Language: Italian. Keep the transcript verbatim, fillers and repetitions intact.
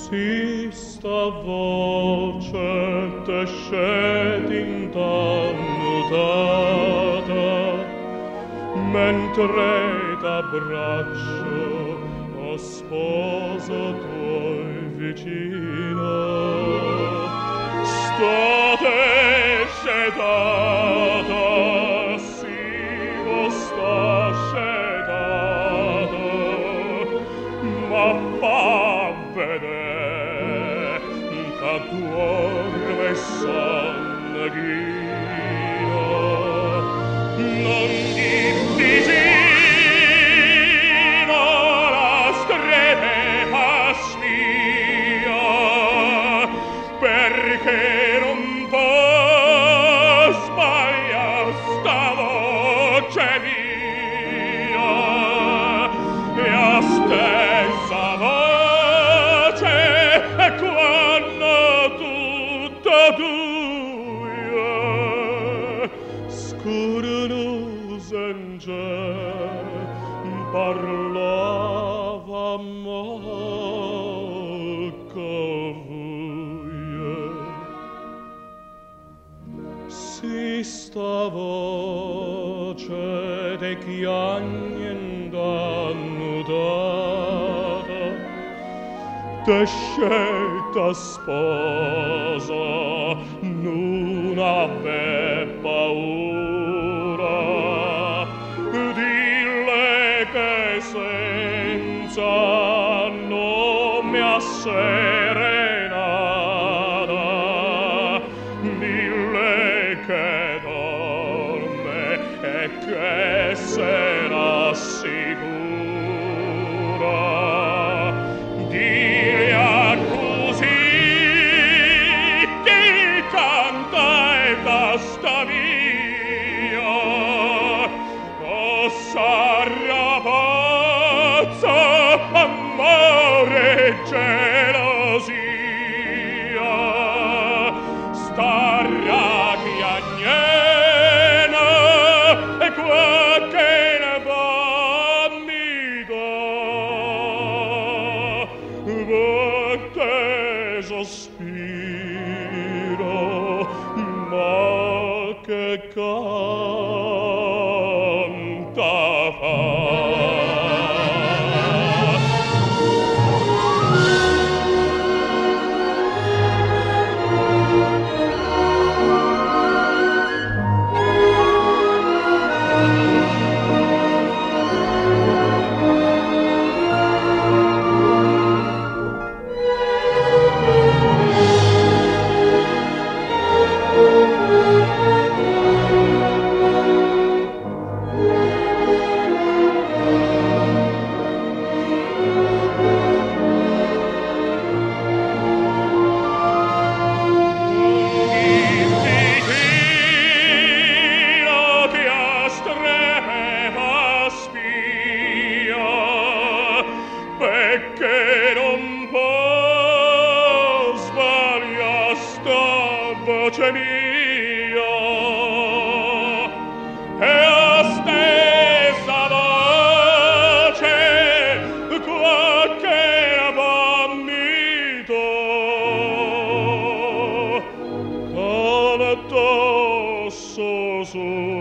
Si sta voce t'esce d'intammutata, mentre t'abbraccio, o sposo tuoi vicino, state scedata, si vo sta scedata, ma fa vedere che dorme sanguino, non difficino la strede spia, perché non può sbagliare sta voce mia, e a stessa voce e quando tutto due scurnusenge parlava molto vuie. Si sta voce de chiagnen dannudata, te scelta sposa non ave paura, dille che senza nome asserenata, dille che dorme e che sarà sicura, dire così che canta e basta via, o s'arrabazza amore e gelosia, starà chiagnena e qualche ne vomita, volte sospiro, ma che canta fa. Perché non può sbagliare sta voce mia, e a stessa voce qualche vomito, addosso su